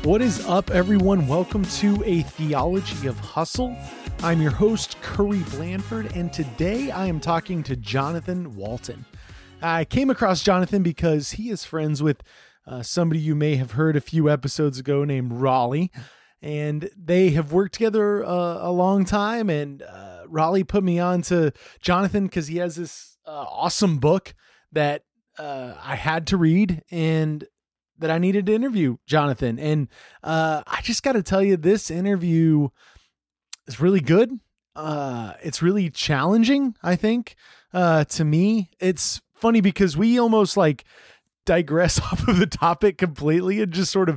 What is up, everyone? Welcome to A Theology of Hustle. I'm your host, Curry Blanford, and today I am talking to Jonathan Walton. I came across Jonathan because he is friends with somebody you may have heard a few episodes ago named Raleigh, and they have worked together a long time, and Raleigh put me on to Jonathan because he has this awesome book that I had to read and that I needed to interview Jonathan. And I just got to tell you, this interview is really good. It's really challenging, I think, to me. It's funny because we almost like digress off of the topic completely and just sort of,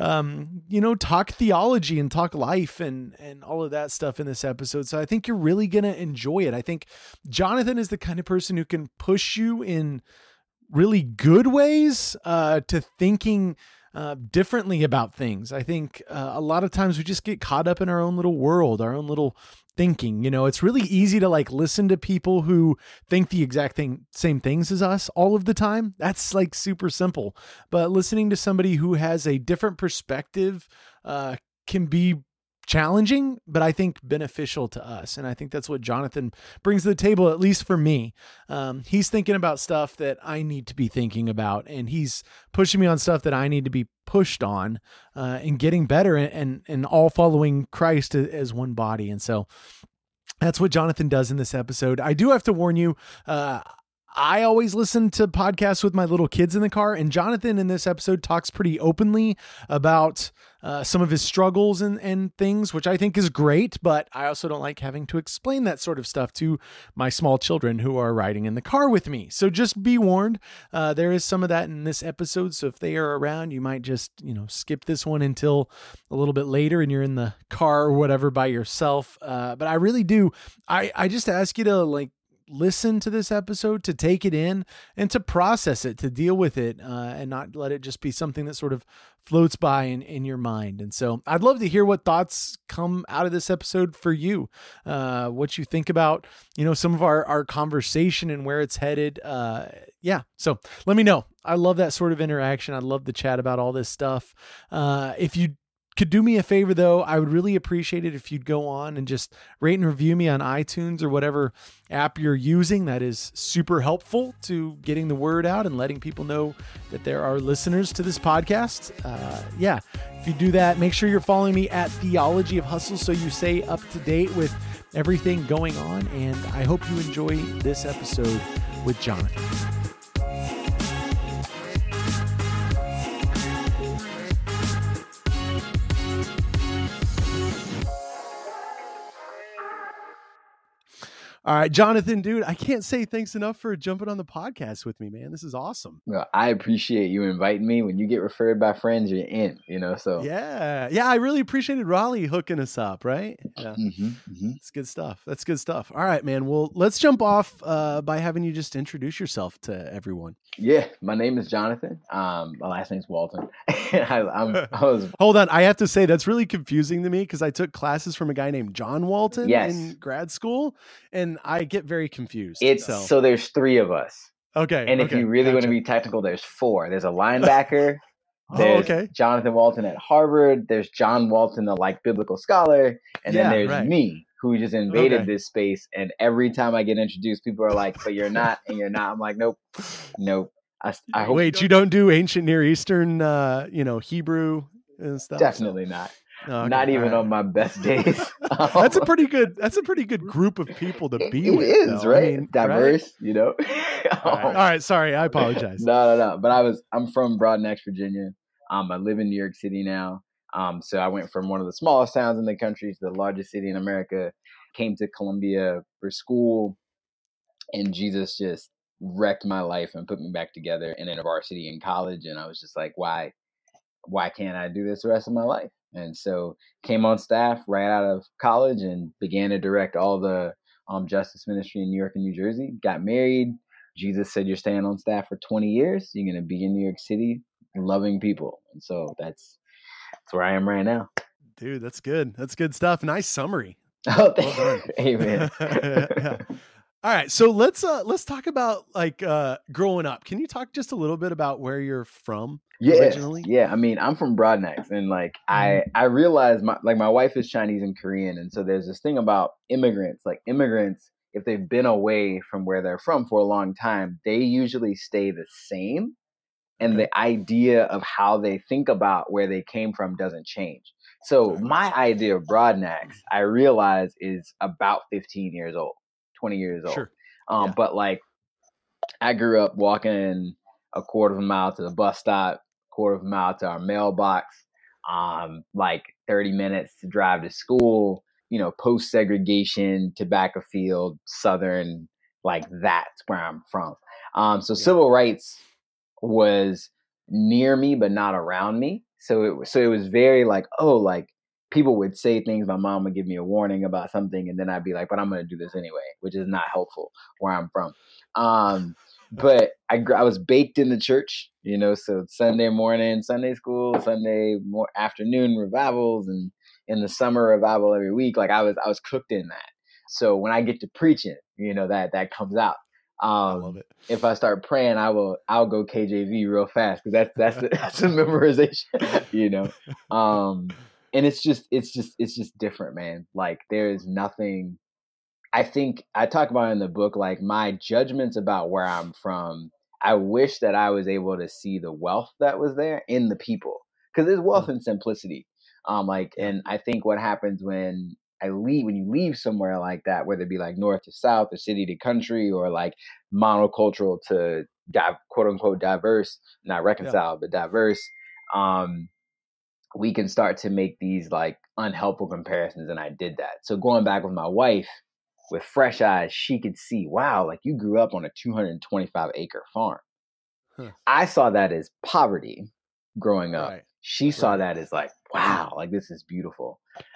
talk theology and talk life and all of that stuff in this episode. So I think you're really going to enjoy it. I think Jonathan is the kind of person who can push you in really good ways to thinking differently about things. I think a lot of times we just get caught up in our own little world, our own little thinking. You know, it's really easy to like listen to people who think the exact same things as us all of the time. That's like super simple. But listening to somebody who has a different perspective can be challenging, but I think beneficial to us. And I think that's what Jonathan brings to the table, at least for me. He's thinking about stuff that I need to be thinking about, and he's pushing me on stuff that I need to be pushed on, and getting better and all following Christ as one body. And so that's what Jonathan does in this episode. I do have to warn you, I always listen to podcasts with my little kids in the car, and Jonathan in this episode talks pretty openly about some of his struggles and things, which I think is great, but I also don't like having to explain that sort of stuff to my small children who are riding in the car with me. So just be warned, there is some of that in this episode. So if they are around, you might just, skip this one until a little bit later and you're in the car or whatever by yourself. But I really do. I just ask you to listen to this episode, to take it in and to process it, to deal with it, and not let it just be something that sort of floats by in your mind. And so I'd love to hear what thoughts come out of this episode for you, what you think about, some of our conversation and where it's headed. So let me know. I love that sort of interaction. I'd love to chat about all this stuff. If you could do me a favor though, I would really appreciate it if you'd go on and just rate and review me on iTunes or whatever app you're using. That is super helpful to getting the word out and letting people know that there are listeners to this podcast. If you do that, make sure you're following me at Theology of Hustle so you stay up to date with everything going on. And I hope you enjoy this episode with Jonathan. All right, Jonathan, dude, I can't say thanks enough for jumping on the podcast with me, man. This is awesome. Well, I appreciate you inviting me. When you get referred by friends, you're in, so. Yeah, I really appreciated Raleigh hooking us up, right? Yeah, It's good stuff. That's good stuff. All right, man. Well, let's jump off by having you just introduce yourself to everyone. Yeah, my name is Jonathan. My last name's Walton. Hold on. I have to say that's really confusing to me because I took classes from a guy named John Walton in grad school, and I get very confused. So there's three of us. Okay. And if you really want to be technical, there's four. There's a linebacker. There's Jonathan Walton at Harvard. There's John Walton, the biblical scholar. And then there's me, who just invaded this space. And every time I get introduced, people are like, but you're not, and you're not. I'm like, nope. I hope Wait, you don't do ancient Near Eastern, Hebrew and stuff? Definitely not. Not even on my best days. That's a pretty good group of people to be with. It is, right? I mean, diverse, All right. Sorry, I apologize. No. But I'm from Broadneck, Virginia. I live in New York City now. So I went from one of the smallest towns in the country to the largest city in America. Came to Columbia for school, and Jesus just wrecked my life and put me back together in a varsity in college. And I was just like, why can't I do this the rest of my life? And so came on staff right out of college and began to direct all the justice ministry in New York and New Jersey. Got married. Jesus said, you're staying on staff for 20 years. You're going to be in New York City loving people. And so that's where I am right now. Dude, that's good. That's good stuff. Nice summary. Oh, well done. Amen. Yeah. All right, so let's talk about like growing up. Can you talk just a little bit about where you're from Yeah, originally? yeah. I mean, I'm from Broadnex, and like I realized my wife is Chinese and Korean, and so there's this thing about immigrants. Like immigrants, if they've been away from where they're from for a long time, they usually stay the same, and Okay. the idea of how they think about where they came from doesn't change. So Right. my idea of Broadnex, I realize, is about 15 years old, 20 years old. Sure. Yeah. But like I grew up walking a quarter of a mile to the bus stop, quarter of a mile to our mailbox, like 30 minutes to drive to school, post segregation, tobacco field, Southern, like that's where I'm from. So Yeah. civil rights was near me, but not around me. So it was very like, oh, like people would say things. My mom would give me a warning about something, and then I'd be like, but I'm going to do this anyway, which is not helpful where I'm from. But I was baked in the church, so Sunday morning, Sunday school, afternoon revivals, and in the summer revival every week. Like I was cooked in that. So when I get to preaching, that comes out. I love it. If I start praying, I'll go KJV real fast because that's a memorization, and it's just different, man. Like there is nothing. I think I talk about in the book, like my judgments about where I'm from. I wish that I was able to see the wealth that was there in the people, because there's wealth Mm. in simplicity. Yeah. And I think what happens when you leave somewhere like that, whether it be like north to south or city to country or like monocultural to quote unquote diverse, not Yeah. reconciled, but diverse, um, we can start to make these like unhelpful comparisons. And I did that. So going back with my wife, with fresh eyes, she could see, wow, like you grew up on a 225-acre farm. Huh. I saw that as poverty growing up. Right. She saw Right. that as like, wow, like this is beautiful.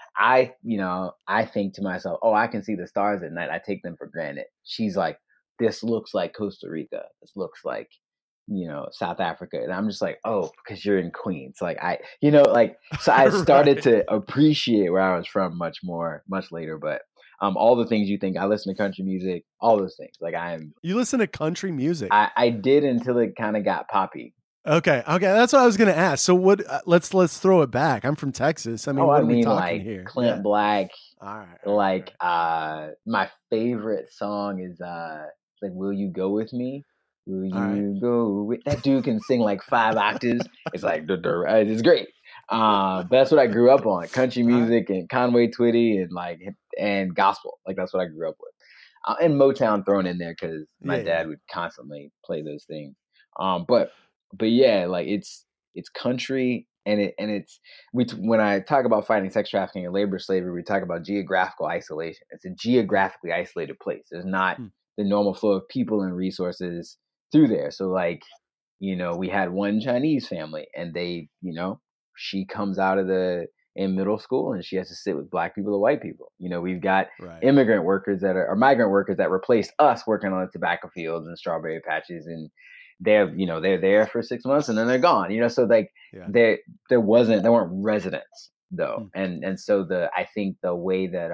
I think to myself, oh, I can see the stars at night. I take them for granted. She's like, this looks like Costa Rica. This looks like, South Africa. And I'm just like, oh, because you're in Queens. Like so I started Right. to appreciate where I was from much more, much later. But all the things you think, I listen to country music, all those things. Like You listen to country music. I did until it kind of got poppy. Okay. That's what I was going to ask. So what let's throw it back. I'm from Texas. I mean, Oh, I what are we mean, talking like here? Clint Yeah. Black. All right. Like my favorite song is like "Will You Go With Me?" Will All right. you go with that dude can sing like 5 octaves. It's like it's great. But that's what I grew up on: country music and Conway Twitty and gospel. Like that's what I grew up with, and Motown thrown in there because my dad would constantly play those things. But yeah, like it's country it's when I talk about fighting sex trafficking and labor slavery, we talk about geographical isolation. It's a geographically isolated place. There's not Hmm. the normal flow of people and resources through there. So like, we had one Chinese family and she comes out of in middle school and she has to sit with black people or white people. We've got Right. immigrant workers or migrant workers that replaced us working on the tobacco fields and strawberry patches, and they're there for 6 months and then they're gone. So like Yeah. there weren't residents though, Hmm. and so I think the way that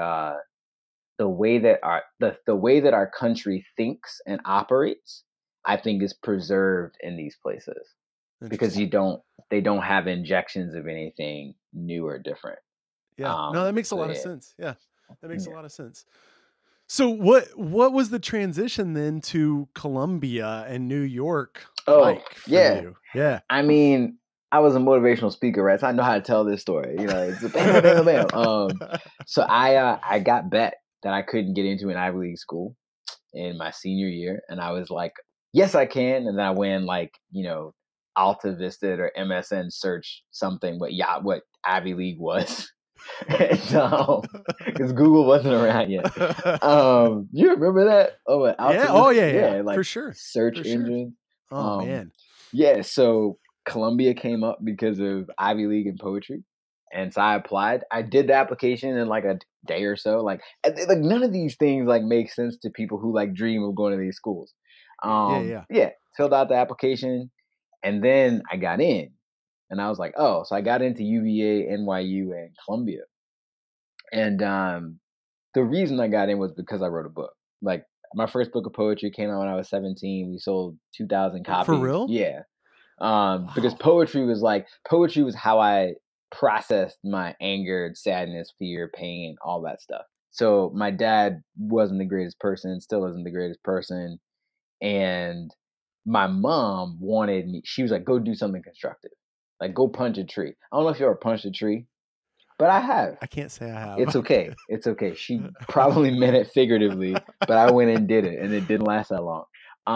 our country thinks and operates, I think, is preserved in these places because Interesting. they don't have injections of anything new or different. Yeah. No, that makes a So lot of yeah. sense. Yeah. That makes a Yeah. lot of sense. So what was the transition then to Columbia and New York Oh like for yeah. you? Yeah. I mean, I was a motivational speaker, right? So I know how to tell this story. It's a bam, bam, bam, bam. So I got bet that I couldn't get into an Ivy League school in my senior year, and I was like, yes, I can. And then I went like, Alta Vista or MSN search something what Ivy League was. And because Google wasn't around yet. You remember that? Oh, Alta Yeah. Vista? Oh yeah. Yeah, like For sure. search For sure. engine. Oh Um, man. yeah, so Columbia came up because of Ivy League and poetry. And so I applied. I did the application in like a day or so. Like none of these things like make sense to people who like dream of going to these schools. Yeah. Yeah, filled out the application and then I got in. And I was like, oh, so I got into UVA, NYU, and Columbia. And the reason I got in was because I wrote a book. Like my first book of poetry came out when I was 17. We sold 2,000 copies. For real? Yeah. Because poetry was how I processed my anger, sadness, fear, pain, all that stuff. So my dad wasn't the greatest person, still isn't the greatest person. And my mom wanted me, she was like, go do something constructive. Like, go punch a tree. I don't know if you ever punched a tree, but I have. I can't say I have. It's okay. It's okay. She probably meant it figuratively, but I went and did it, and it didn't last that long.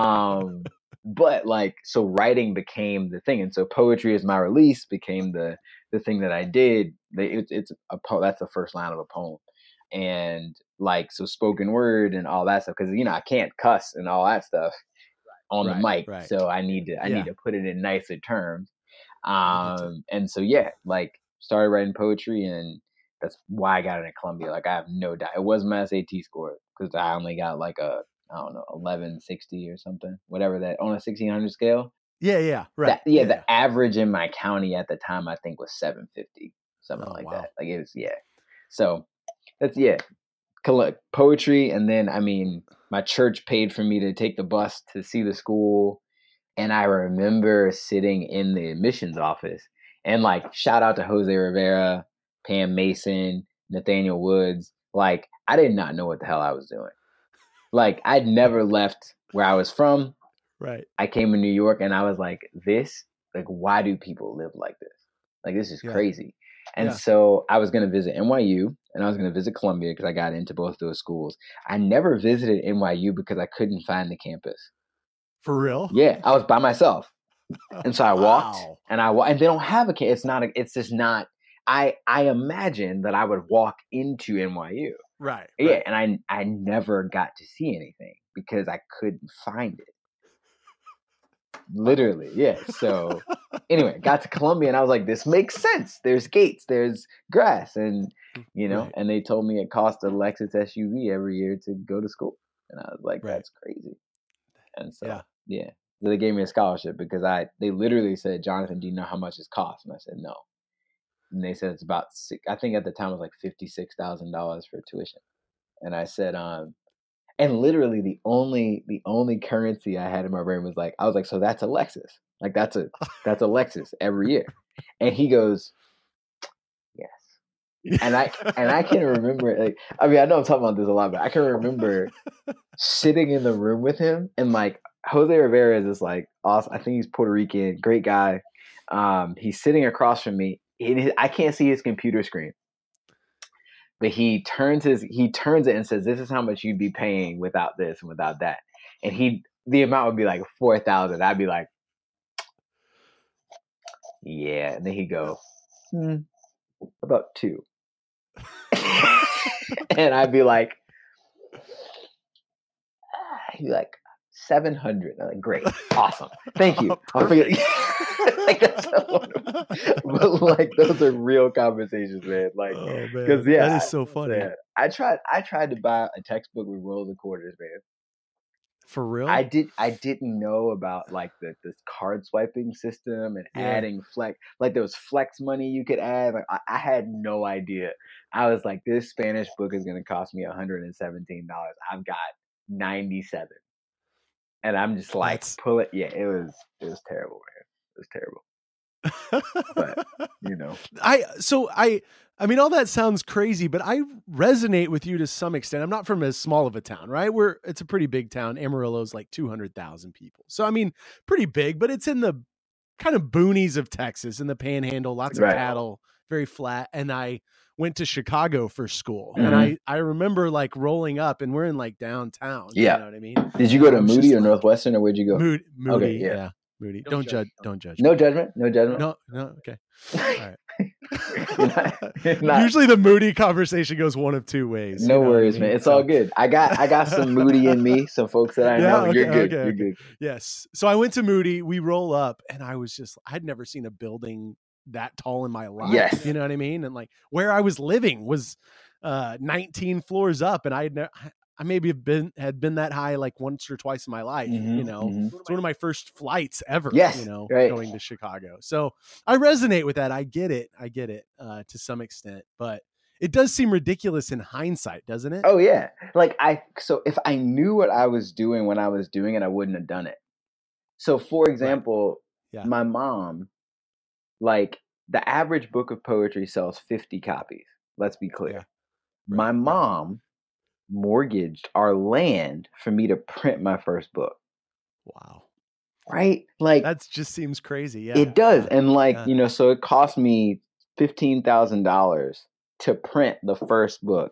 But like, so writing became the thing, and so poetry as my release became the thing that I did. It's that's the first line of a poem, and like, so spoken word and all that stuff, because I can't cuss and all that stuff on the mic, so I need to put it in nicer terms. And so like, started writing poetry, and that's why I got it at Columbia. Like, I have no doubt it wasn't my SAT score, because I only got like a, I don't know, 1160 or something, whatever that, on a 1600 scale. Yeah, right. The average in my county at the time, I think, was 750, something like that. Like, it was, So that's, collect poetry. And then, I mean, my church paid for me to take the bus to see the school. And I remember sitting in the admissions office, and like, shout out to Jose Rivera, Pam Mason, Nathaniel Woods. Like, I did not know what the hell I was doing. Like, I'd never left where I was from. Right. I came to New York, and I was like, why do people live like this? Like, this is crazy. And so I was going to visit NYU, and I was going to visit Columbia, because I got into both those schools. I never visited NYU because I couldn't find the campus. For real? Yeah, I was by myself. And so I walked, and they don't have a campus. It's just not, I imagine that I would walk into NYU. Right. Yeah, and I never got to see anything because I couldn't find it. Literally, yeah. So anyway, got to Columbia, and I was like, this makes sense. There's gates, there's grass, and and they told me it cost a Lexus SUV every year to go to school. And I was like, that's crazy. And so so they gave me a scholarship, because they literally said, Jonathan, do you know how much it costs? And I said, no. And they said it's about I think at the time it was like $56,000 for tuition. And I said, and literally the only currency I had in my brain was like, I was like, so that's a Lexus. Like, that's a Lexus every year. And he goes, yes. And I can remember, like, I mean, I know I'm talking about this a lot, but I can remember sitting in the room with him, and like, Jose Rivera is this like awesome, I think he's Puerto Rican, great guy. He's sitting across from me. I can't see his computer screen, but he turns it and says, this is how much you'd be paying without this and without that. And the amount would be like 4,000. I'd be like, yeah. And then he'd go, about 2. And I'd be like, he'd be like, 700. I'm like, great, awesome, thank you. I'll figure. Like, that's so wonderful. But like, those are real conversations, man. Like, because that is so funny. I tried to buy a textbook with rolls and quarters, man. For real? I didn't know about like this card swiping system and adding flex. Like, there was flex money you could add. Like, I had no idea. I was like, this Spanish book is going to cost me $117. I've got 97. And I'm just like, pull it. Yeah, it was terrible, man. It was terrible. But I mean, all that sounds crazy, but I resonate with you to some extent. I'm not from as small of a town, right? It's a pretty big town. Amarillo's like 200,000 people. So, I mean, pretty big, but it's in the kind of boonies of Texas, in the Panhandle, lots of cattle, very flat. And I went to Chicago for school. Mm-hmm. And I remember like rolling up, and we're in like downtown. Yeah. You know what I mean? Did you go to Moody or Northwestern, or where'd you go? Moody. Okay, yeah. Moody. Don't judge. No judgment. No. Okay. All right. you're not. Usually the Moody conversation goes one of two ways. No worries, man. It's all good. I got some Moody in me. Some folks that I know. You're good. You're good. Yes. So I went to Moody. We roll up, and I'd never seen a building that tall in my life. Yes. You know what I mean? And like, where I was living was 19 floors up, and I maybe had been that high like once or twice in my life. Mm-hmm, It's one of my first flights ever. Yes, going to Chicago. So I resonate with that. I get it to some extent, but It does seem ridiculous in hindsight, doesn't it? Oh yeah. Like so if I knew what I was doing when I was doing it, I wouldn't have done it. So for Right. example, Yeah. my mom, like the average book of poetry sells 50 copies. Let's be clear. Yeah. My Right. mom mortgaged our land for me to print my first book. Wow. Right? Like that just seems crazy. Yeah. it does. Yeah. And like, Yeah. you know, so it cost me $15,000 to print the first book.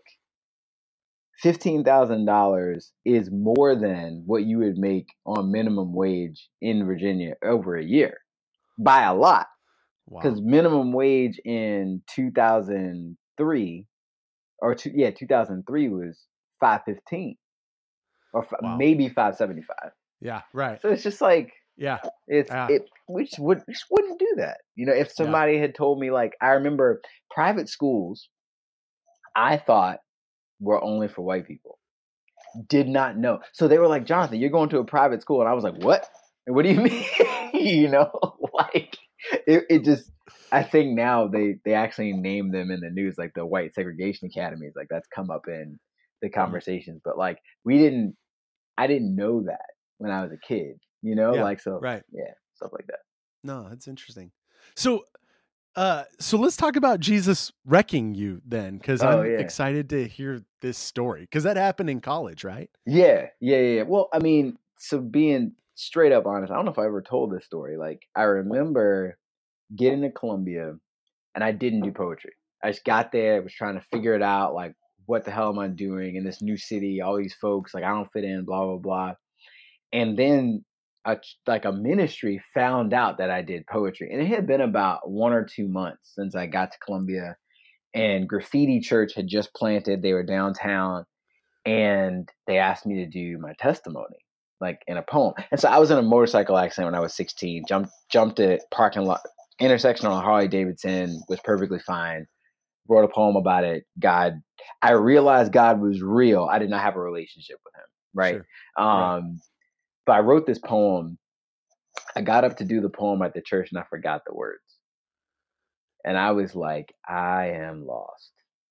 $15,000 is more than what you would make on minimum wage in Virginia over a year by a lot. Because Wow. minimum wage in 2003 2003 was $5.15 or Wow. maybe $5.75. Yeah. Right. So it's just like Yeah. we just wouldn't do that. You know, if somebody had told me, like, I remember private schools, I thought were only for white people. Did not know. So they were like, Jonathan, you're going to a private school. And I was like, what? And what do you mean? You know, like it just, I think now they actually name them in the news, like the white segregation academies, like that's come up in the conversations. But like I didn't know that when I was a kid, you know, Yeah. like, so Right. yeah, stuff like that. No, that's interesting. So let's talk about Jesus wrecking you then, because Oh I'm yeah. excited to hear this story, because that happened in college, right? Yeah. Well, I mean, so being straight up honest, I don't know if I ever told this story. Like, I remember getting to Columbia and I didn't do poetry. I just got there, was trying to figure it out, like, what the hell am I doing in this new city? All these folks, like, I don't fit in, blah, blah, blah. And then a ministry found out that I did poetry. And it had been about 1 or 2 months since I got to Columbia, and Graffiti Church had just planted. They were downtown, and they asked me to do my testimony, like in a poem. And so I was in a motorcycle accident when I was 16, jumped at parking lot intersection on a Harley Davidson, was perfectly fine, wrote a poem about it. I realized God was real. I did not have a relationship with him. Right. Sure. Right. But I wrote this poem. I got up to do the poem at the church and I forgot the words. And I was like, I am lost.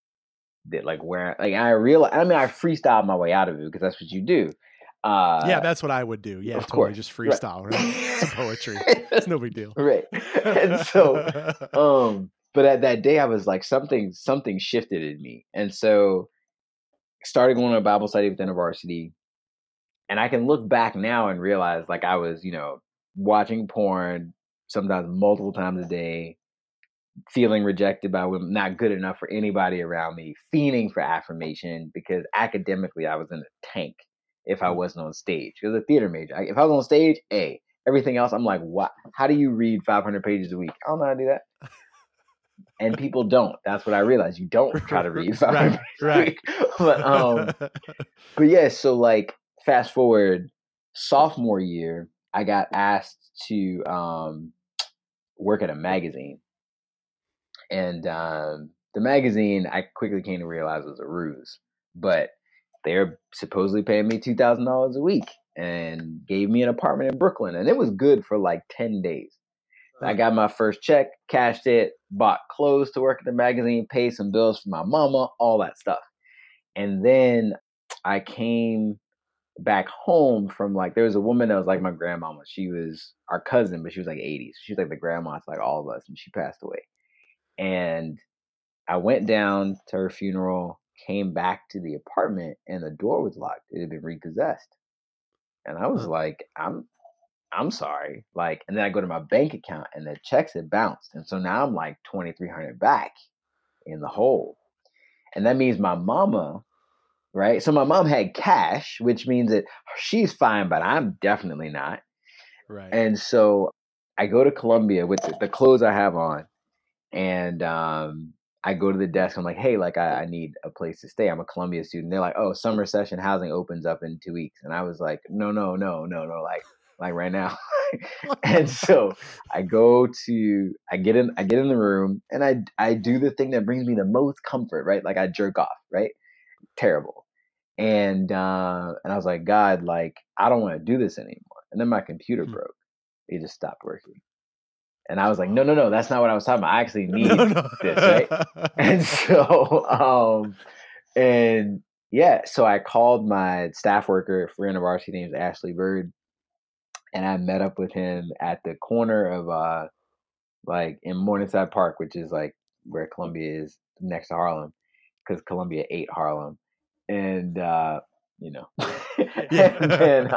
I realized, I mean, I freestyled my way out of it because that's what you do. Yeah, that's what I would do. Yeah, of totally. course. Just freestyle, right? Some poetry. It's no big deal. Right. And so, but at that day I was like, something shifted in me. And so started going to a Bible study with InterVarsity. And I can look back now and realize, like, I was, you know, watching porn sometimes multiple times a day, feeling rejected by women, not good enough for anybody around me, fiending for affirmation because academically I was in a tank if I wasn't on stage. It was a theater major. If I was on stage, A. Everything else, I'm like, what? How do you read 500 pages a week? I don't know how to do that. And people don't. That's what I realized. You don't try to read 500 pages a week. But yeah, so like fast forward, sophomore year, I got asked to work at a magazine. And the magazine, I quickly came to realize, was a ruse. But they're supposedly paying me $2,000 a week and gave me an apartment in Brooklyn. And it was good for like 10 days. I got my first check, cashed it, bought clothes to work at the magazine, paid some bills for my mama, all that stuff. And then I came back home from, like, there was a woman that was like my grandmama. She was our cousin, but she was like 80s. She was like the grandma to like all of us, and she passed away. And I went down to her funeral, came back to the apartment, and the door was locked. It had been repossessed. And I was like, I'm sorry. Like, and then I go to my bank account and the checks had bounced. And so now I'm like 2,300 back in the hole. And that means my mama, right? So my mom had cash, which means that she's fine, but I'm definitely not. Right. And so I go to Columbia with the clothes I have on, and I go to the desk. I'm like, hey, like, I need a place to stay. I'm a Columbia student. They're like, oh, summer session housing opens up in 2 weeks. And I was like, no, like right now. And so I get in the room, and I do the thing that brings me the most comfort, right? Like, I jerk off, right? Terrible. And I was like, God, like, I don't want to do this anymore. And then my computer broke. It just stopped working. And I was like, no, that's not what I was talking about. I actually No, need no. this, right? And so, and yeah, so I called my staff worker for university named Ashley Bird, and I met up with him at the corner of like in Morningside Park, which is like where Columbia is next to Harlem, because Columbia ate Harlem, and you know, and then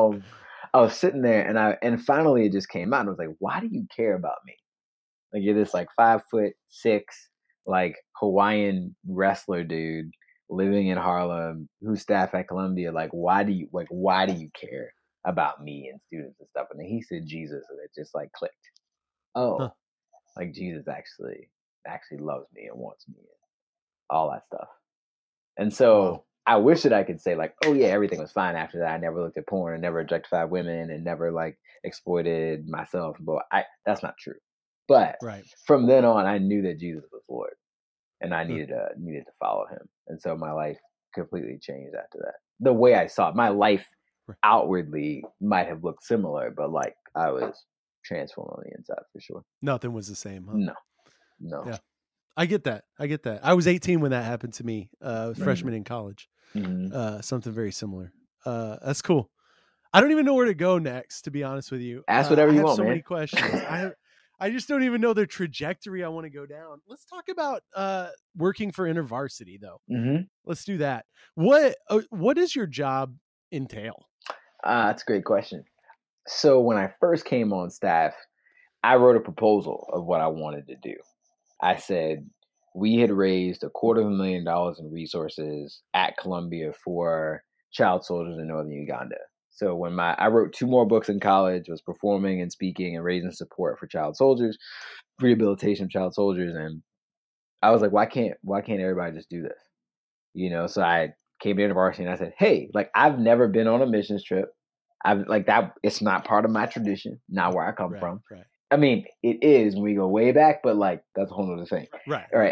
I was sitting there, and finally it just came out, and I was like, why do you care about me? Like you're this like 5'6" like Hawaiian wrestler dude living in Harlem who's staff at Columbia. Like why do you care about me and students and stuff? And then he said Jesus, and it just like clicked. Huh. Oh, like Jesus actually loves me and wants me and all that stuff. And so Wow. I wish that I could say like, oh yeah, everything was fine after that. I never looked at porn and never objectified women and never like exploited myself. But that's not true. But Right. from then on, I knew that Jesus was Lord, and I Huh. needed to follow him. And so my life completely changed after that. The way I saw it, my life Right. outwardly might have looked similar, but like I was transformed on the inside for sure. Nothing was the same, huh? No. Yeah. I get that. I was 18 when that happened to me, freshman in college. Mm-hmm. Something very similar. That's cool. I don't even know where to go next, to be honest with you. Ask whatever I you have want, so man. many questions. I just don't even know the trajectory I want to go down. Let's talk about working for InterVarsity, though. Mm-hmm. Let's do that. What does your job entail? That's a great question. So when I first came on staff, I wrote a proposal of what I wanted to do. I said we had raised $250,000 in resources at Columbia for child soldiers in northern Uganda. So when I wrote 2 more books in college, was performing and speaking and raising support for child soldiers, rehabilitation of child soldiers, and I was like, why can't everybody just do this? You know, so I came to InterVarsity and I said, hey, like I've never been on a missions trip. I've like that. It's not part of my tradition, not where I come from. Right. I mean, it is when we go way back, but like that's a whole other thing. Right.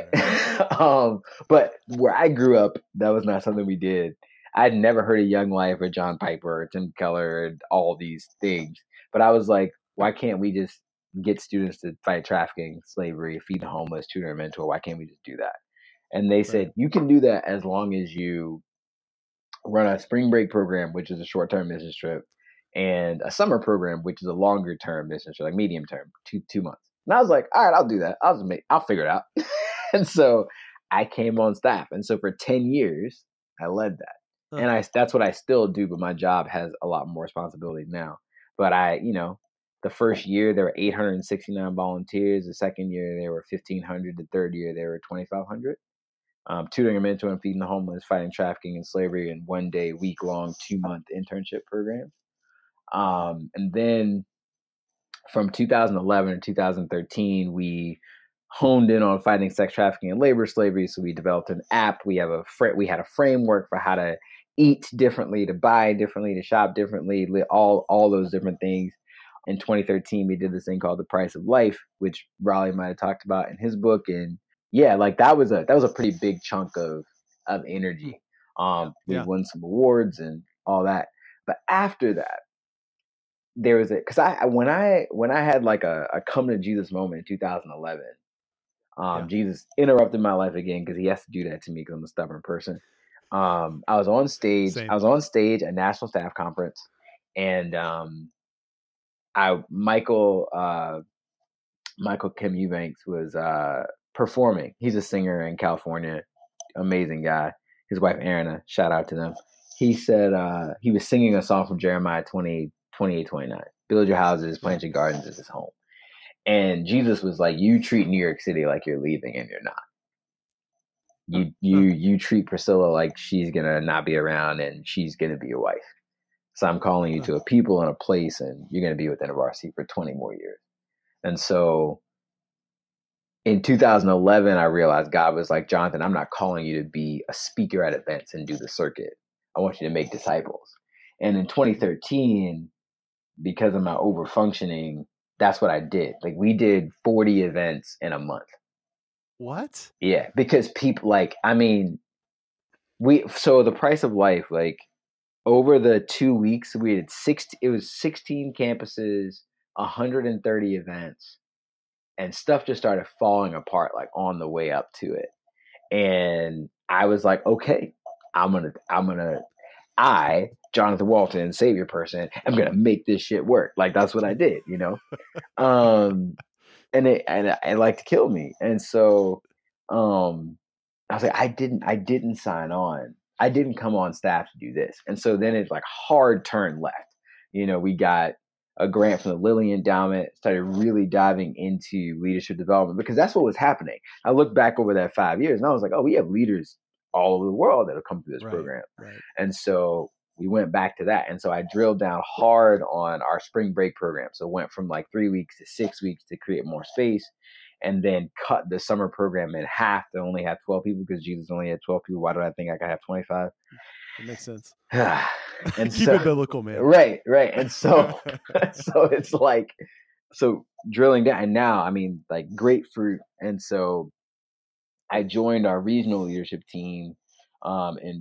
But where I grew up, that was not something we did. I'd never heard of Young Life or John Piper or Tim Keller and all these things. But I was like, why can't we just get students to fight trafficking, slavery, feed the homeless, tutor and mentor? Why can't we just do that? And they said, you can do that as long as you run a spring break program, which is a short-term business trip, and a summer program, which is a longer-term business trip, like medium-term, 2 months. And I was like, all right, I'll do that. I'll figure it out. And so I came on staff. And so for 10 years, I led that. And that's what I still do, but my job has a lot more responsibility now. But the first year there were 869 volunteers. The second year there were 1,500. The third year there were 2,500. Tutoring and mentoring, feeding the homeless, fighting trafficking and slavery, and 1-day, week-long, 2-month internship program. And then from 2011 to 2013, we honed in on fighting sex trafficking and labor slavery. So we developed an app. We had a framework for how to eat differently, to buy differently, to shop differently, all those different things. In 2013, we did this thing called The Price of Life, which Raleigh might have talked about in his book. And yeah, like that was a pretty big chunk of energy. We won some awards and all that. But after that, there was because when I had like a come to Jesus moment in 2011, Jesus interrupted my life again because he has to do that to me because I'm a stubborn person. I was on stage. Same. I was on stage at National Staff Conference, and Michael Kim Eubanks was performing. He's a singer in California, amazing guy. His wife Aaron, shout out to them. He said he was singing a song from Jeremiah 28:29. Build your houses, plant your gardens as his home. And Jesus was like, you treat New York City like you're leaving and you're not. You treat Priscilla like she's gonna not be around and she's gonna be your wife. So I'm calling you to a people and a place, and you're gonna be with InterVarsity for 20 more years. And so in 2011, I realized God was like, Jonathan, I'm not calling you to be a speaker at events and do the circuit. I want you to make disciples. And in 2013, because of my overfunctioning, that's what I did. Like we did 40 events in a month. What? Yeah, because people so The Price of Life, like over the 2 weeks, we had 16 campuses, 130 events. and stuff just started falling apart like on the way up to it. And I was like, okay, I, Jonathan Walton, savior person, I'm gonna make this shit work. Like that's what I did, you know. And it like to kill me. And so I was like, I didn't sign on. I didn't come on staff to do this. And so then it's like hard turn left. You know, we got a grant from the Lilly Endowment, started really diving into leadership development because that's what was happening. I look back over that 5 years and I was like, oh, we have leaders all over the world that have come through this program. Right. And so we went back to that. And so I drilled down hard on our spring break program. So went from like 3 weeks to 6 weeks to create more space, and then cut the summer program in half to only have 12 people because Jesus only had 12 people. Why do I think I could have 25? That makes sense. And keep it biblical, man. Right. And so, so it's like, so drilling down, and now, I mean, like grapefruit. And so I joined our regional leadership team in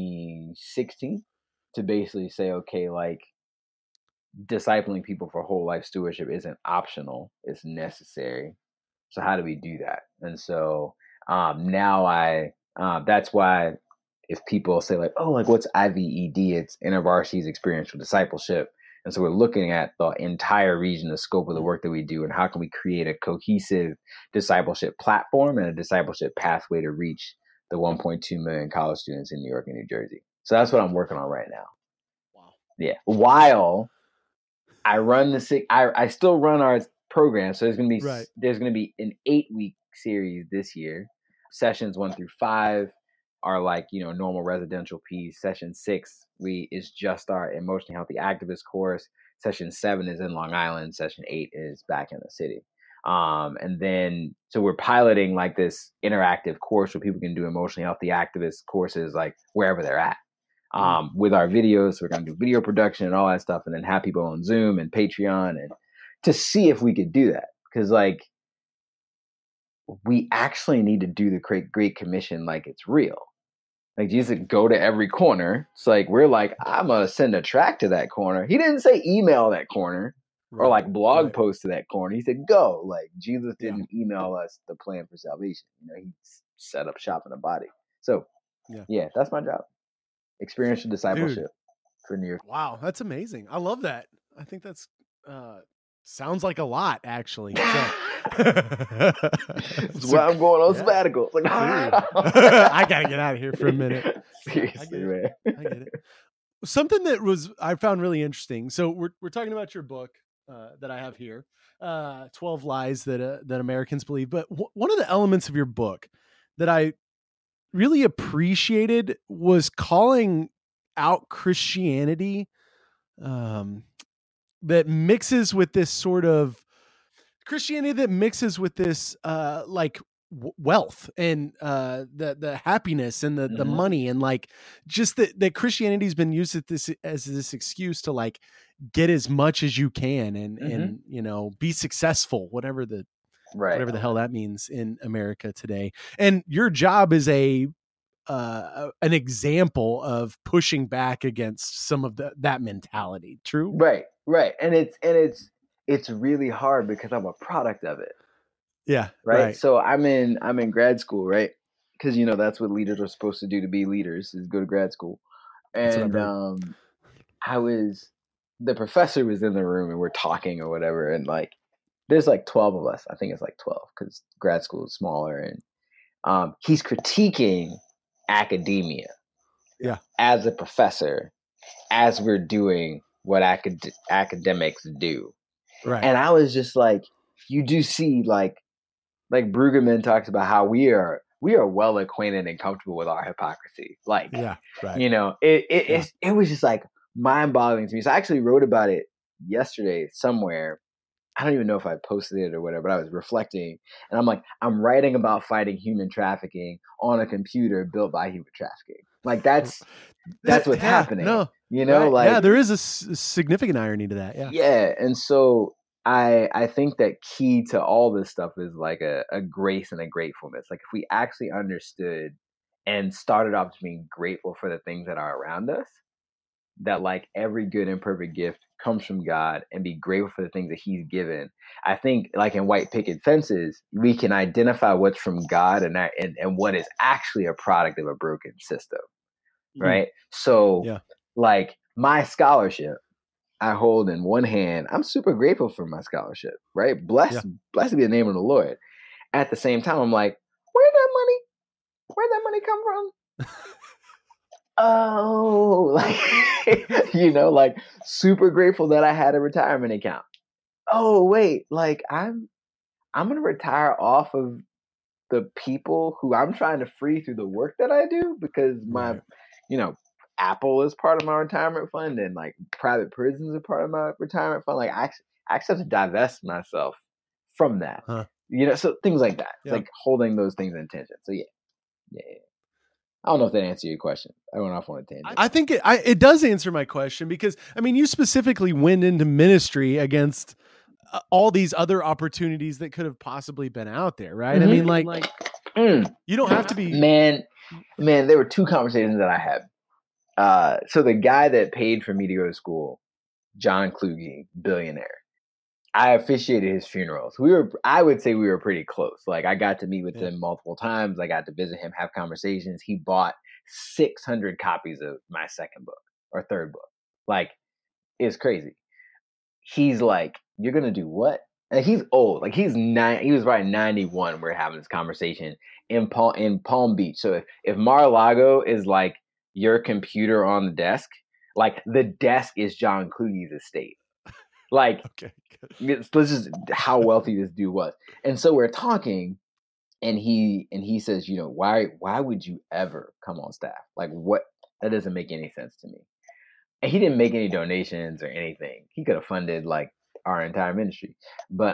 2016 to basically say, okay, like discipling people for whole life stewardship isn't optional, it's necessary. So how do we do that? And so now that's why if people say like, oh, like what's IVED? It's InterVarsity's Experiential Discipleship. And so we're looking at the entire region, the scope of the work that we do, and how can we create a cohesive discipleship platform and a discipleship pathway to reach the 1.2 million college students in New York and New Jersey. So that's what I'm working on right now. Wow. Yeah. While I run I still run our program. So there's going to be an 8-week series this year. Sessions 1 through 5 are like, you know, normal residential piece. Session 6 is just our emotionally healthy activist course. Session 7 is in Long Island. Session 8 is back in the city. And then, so we're piloting like this interactive course where people can do emotionally healthy activist courses, like wherever they're at. With our videos, we're going to do video production and all that stuff, and then have people on Zoom and Patreon, and to see if we could do that. Because like, we actually need to do the Great Commission like it's real. Like Jesus go to every corner. It's like, we're like, I'm going to send a tract to that corner. He didn't say email that corner or like blog post to that corner. He said, go. Like Jesus didn't email us the plan for salvation. You know, he set up shop in a body. So yeah, that's my job. Experiential discipleship for New York. Wow, that's amazing. I love that. I think that's sounds like a lot, actually. So. That's why I'm going on sabbatical. Like, I gotta get out of here for a minute. Seriously, man. I get it. Something that I found really interesting. So we're talking about your book that I have here, 12 Lies that Americans Believe. But one of the elements of your book that I really appreciated was calling out Christianity that mixes with this sort of Christianity that mixes with this like wealth and the happiness and the money, and like just that Christianity's been used as this excuse to like get as much as you can and you know, be successful, whatever the hell that means in America today. And your job is an example of pushing back against some of that mentality. True? Right. And it's really hard because I'm a product of it. Yeah. Right. So I'm in grad school, right? Because, you know, that's what leaders are supposed to do to be leaders, is go to grad school. And the professor was in the room and we're talking or whatever. And like, there's like 12 of us. I think it's like 12 because grad school is smaller. And he's critiquing academia as a professor, as we're doing what academics do. Right. And I was just like, you do see like Brueggemann talks about how we are well acquainted and comfortable with our hypocrisy. Like, you know, it was just like mind boggling to me. So I actually wrote about it yesterday somewhere. I don't even know if I posted it or whatever, but I was reflecting, and I'm like, I'm writing about fighting human trafficking on a computer built by human trafficking. Like that's what's happening. No, you know, like there is a significant irony to that. Yeah. And so I think that key to all this stuff is like a grace and a gratefulness. Like if we actually understood and started off being grateful for the things that are around us, that like every good and perfect gift comes from God and be grateful for the things that he's given. I think like in white picket fences, we can identify what's from God and what is actually a product of a broken system. Right. So like my scholarship, I hold in one hand. I'm super grateful for my scholarship, right? Blessed be the name of the Lord. At the same time, I'm like, where'd that money come from? Oh, like, like super grateful that I had a retirement account. Oh, wait, like I'm going to retire off of the people who I'm trying to free through the work that I do because my, Apple is part of my retirement fund and like private prisons are part of my retirement fund. Like I have to divest myself from that, so things like that, like holding those things in tension. So yeah. I don't know if that answered your question. I went off on a tangent. I think it does answer my question because I mean, you specifically went into ministry against all these other opportunities that could have possibly been out there. Right. I mean, like you don't have to be, man, there were two conversations that I had. So the guy that paid for me to go to school, John Kluge, billionaire, I officiated his funerals. I would say we were pretty close. Like I got to meet with him multiple times. I got to visit him, have conversations. He bought 600 copies of my second book or third book. Like it's crazy. He's like, you're going to do what? And he's old. Like he was probably 91. We're having this conversation in Palm Beach. So if Mar-a-Lago is like your computer on the desk, like the desk is John Kluge's estate. Like, let's just how wealthy this dude was. And so we're talking, and he says, why would you ever come on staff? Like, what? That doesn't make any sense to me. And he didn't make any donations or anything. He could have funded like our entire ministry, but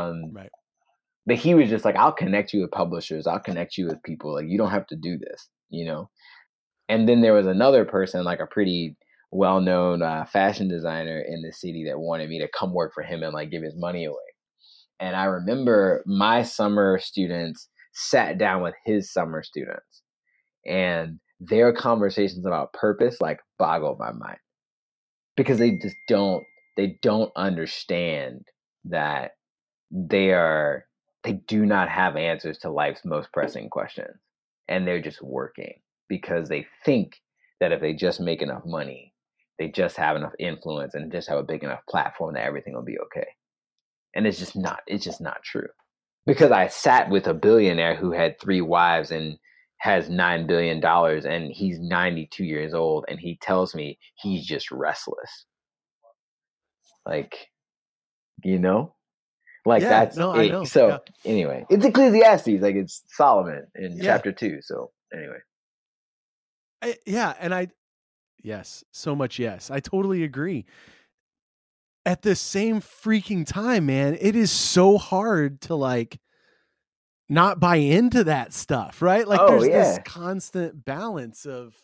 but he was just like, I'll connect you with publishers. I'll connect you with people. Like, you don't have to do this, And then there was another person, like a pretty well-known fashion designer in the city that wanted me to come work for him and like give his money away. And I remember my summer students sat down with his summer students, and their conversations about purpose like boggled my mind because they just don't understand that they do not have answers to life's most pressing questions, and they're just working because they think that if they just make enough money, they just have enough influence and just have a big enough platform that everything will be okay. And it's just not true. Because I sat with a billionaire who had 3 wives and has $9 billion, and he's 92 years old, and he tells me he's just restless. Like, that's no, it. I know. So anyway, it's Ecclesiastes, like it's Solomon in chapter 2. So anyway. Yes, so much. Yes, I totally agree. At the same freaking time, man, it is so hard to like not buy into that stuff, right? Like there's this constant balance of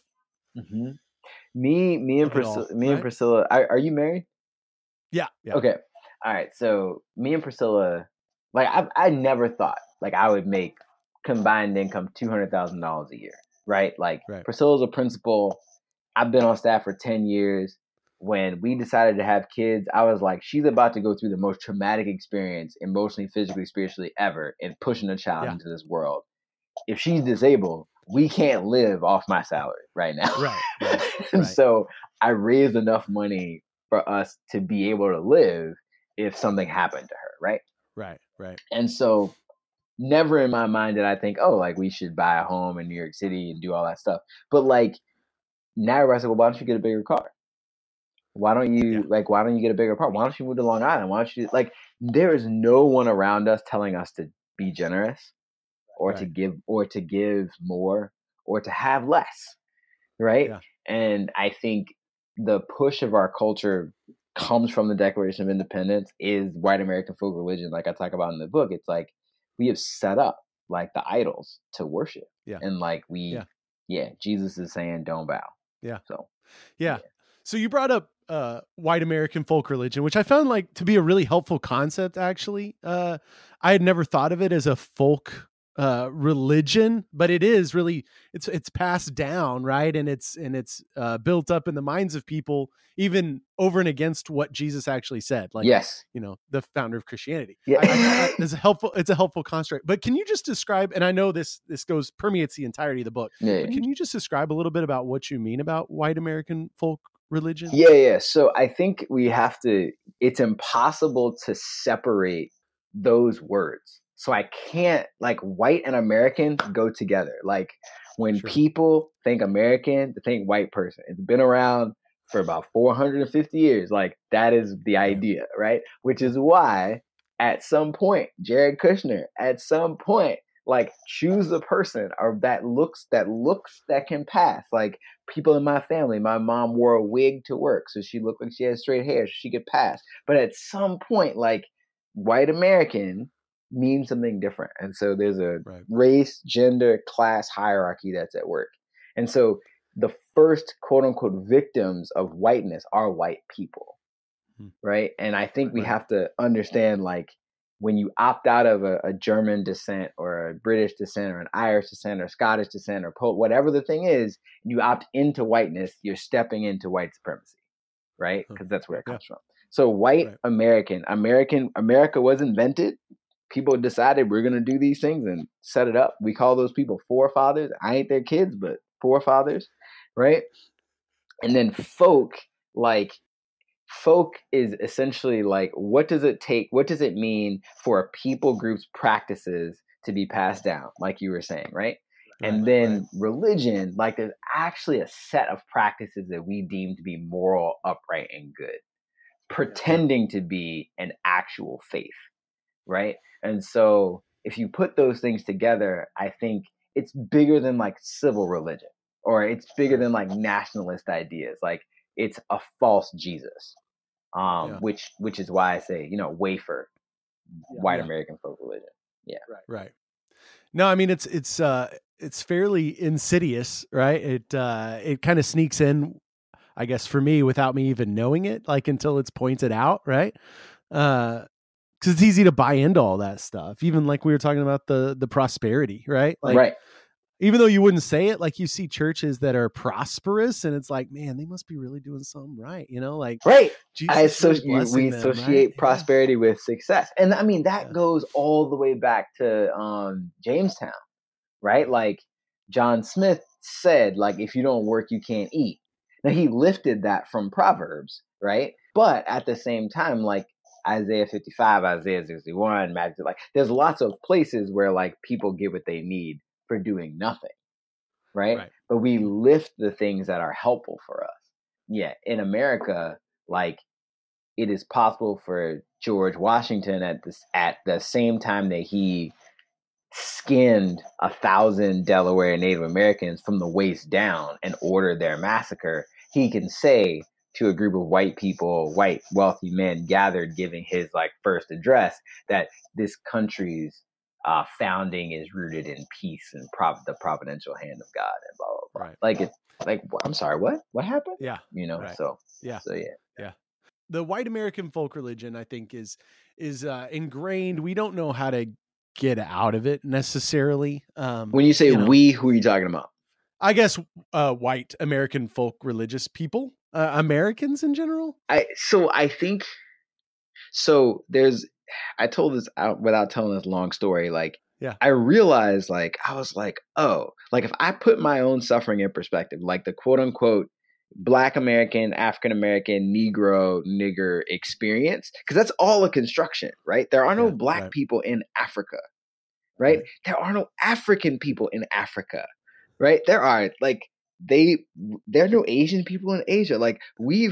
me and Priscilla. Are you married? Yeah. Okay. All right. So me and Priscilla, like I never thought like I would make combined income $200,000 a year, right? Like Priscilla's a principal. I've been on staff for 10 years. When we decided to have kids, I was like, she's about to go through the most traumatic experience, emotionally, physically, spiritually ever, in pushing a child into this world. If she's disabled, we can't live off my salary right now. Right. And so I raised enough money for us to be able to live if something happened to her, right? Right. And so never in my mind did I think, oh, like we should buy a home in New York City and do all that stuff. But like now I said, well, why don't you get a bigger car? Why don't you get a bigger part? Why don't you move to Long Island? Why don't you there is no one around us telling us to be generous or to give more or to have less. Right. Yeah. And I think the push of our culture comes from the Declaration of Independence, is white American folk religion. Like I talk about in the book, it's like we have set up like the idols to worship. Yeah. And like Jesus is saying, don't bow. Yeah. So, So you brought up white American folk religion, which I found like to be a really helpful concept. Actually, I had never thought of it as a folk religion, but it is really it's passed down, right? And it's built up in the minds of people, even over and against what Jesus actually said, like Yes. the founder of Christianity. Yeah. It's a helpful construct. But can you just describe? And I know this permeates the entirety of the book. Yeah. But can you just describe a little bit about what you mean about white American folk religion? Yeah. So I think it's impossible to separate those words. So I can't, like, white and American go together. Like, when people think American, they think white person. It's been around for about 450 years. Like, that is the idea, right? Which is why at some point, Jared Kushner, like, choose the person or that can pass. Like, people in my family, my mom wore a wig to work, so she looked like she had straight hair, so she could pass. But at some point, like, white American means something different. And so there's a race, gender, class hierarchy that's at work. And so the first quote unquote victims of whiteness are white people. Right. And I think we have to understand, like, when you opt out of a German descent or a British descent or an Irish descent or Scottish descent or whatever the thing is, you opt into whiteness, you're stepping into white supremacy. Right. Because that's where it comes from. So white America was invented. People decided we're going to do these things and set it up. We call those people forefathers. I ain't their kids, but forefathers, right? And then folk is essentially like, what does it mean for a people group's practices to be passed down, like you were saying, right? And then religion, like, there's actually a set of practices that we deem to be moral, upright, and good, pretending to be an actual faith, right? And so if you put those things together, I think it's bigger than, like, civil religion, or it's bigger than, like, nationalist ideas. Like, it's a false Jesus, which is why I say, wafer, white American folk religion. Yeah. Right. No, I mean, it's fairly insidious, right? It kind of sneaks in, I guess, for me, without me even knowing it, like, until it's pointed out, right? Because it's easy to buy into all that stuff. Even like we were talking about the prosperity, right? Like, even though you wouldn't say it, like, you see churches that are prosperous, and it's like, man, they must be really doing something right, like, right. Jesus We associate prosperity with success, and I mean that goes all the way back to Jamestown, right? Like, John Smith said, like, if you don't work, you can't eat. Now, he lifted that from Proverbs, right? But at the same time, like, Isaiah 55, Isaiah 61, Matthew, like, there's lots of places where, like, people get what they need for doing nothing, right? But we lift the things that are helpful for us. Yeah, in America, like, it is possible for George Washington at the same time that he skinned 1,000 Delaware Native Americans from the waist down and ordered their massacre, he can say to a group of white people, white wealthy men gathered giving his, like, first address, that this country's founding is rooted in peace and the providential hand of God, and blah blah blah. Like, it's like, I'm sorry, what happened? So the white American folk religion, I think, is ingrained. We don't know how to get out of it necessarily. When you say we, who are you talking about? I guess white American folk religious people, Americans in general. I told this out without telling this long story. Like, I realized, like, I was like, oh, like, if I put my own suffering in perspective, like the quote unquote Black American, African American, Negro, nigger experience, because that's all a construction, right? There are no Black people in Africa, right? There are no African people in Africa, right? There are, like, there are no Asian people in Asia. Like,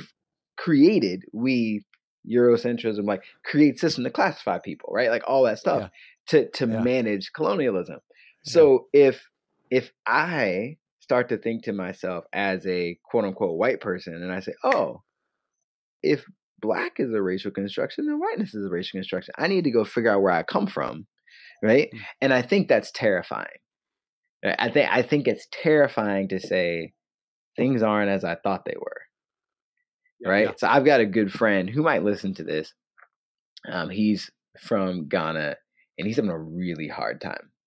Eurocentrism, like, create system to classify people, right? Like, all that stuff to manage colonialism. So if I start to think to myself as a quote unquote white person, and I say, oh, if Black is a racial construction, then whiteness is a racial construction, I need to go figure out where I come from, right? And I think that's terrifying. I think it's terrifying to say things aren't as I thought they were. Right. So I've got a good friend who might listen to this. He's from Ghana, and he's having a really hard time.